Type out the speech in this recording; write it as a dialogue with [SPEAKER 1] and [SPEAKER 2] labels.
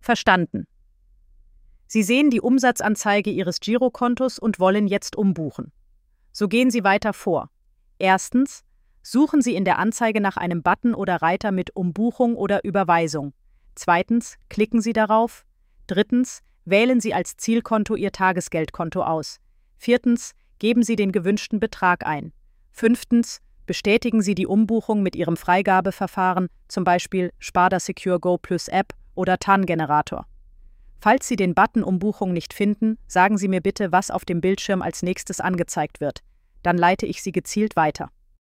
[SPEAKER 1] Verstanden. Sie sehen die Umsatzanzeige Ihres Girokontos und wollen jetzt umbuchen. So gehen Sie weiter vor. Erstens, suchen Sie in der Anzeige nach einem Button oder Reiter mit Umbuchung oder Überweisung. Zweitens, klicken Sie darauf. Drittens, wählen Sie als Zielkonto Ihr Tagesgeldkonto aus. Viertens, geben Sie den gewünschten Betrag ein. Fünftens, bestätigen Sie die Umbuchung mit Ihrem Freigabeverfahren, zum Beispiel Sparda Secure Go Plus App oder TAN-Generator. Falls Sie den Button Umbuchung nicht finden, sagen Sie mir bitte, was auf dem Bildschirm als nächstes angezeigt wird. Dann leite ich Sie gezielt weiter.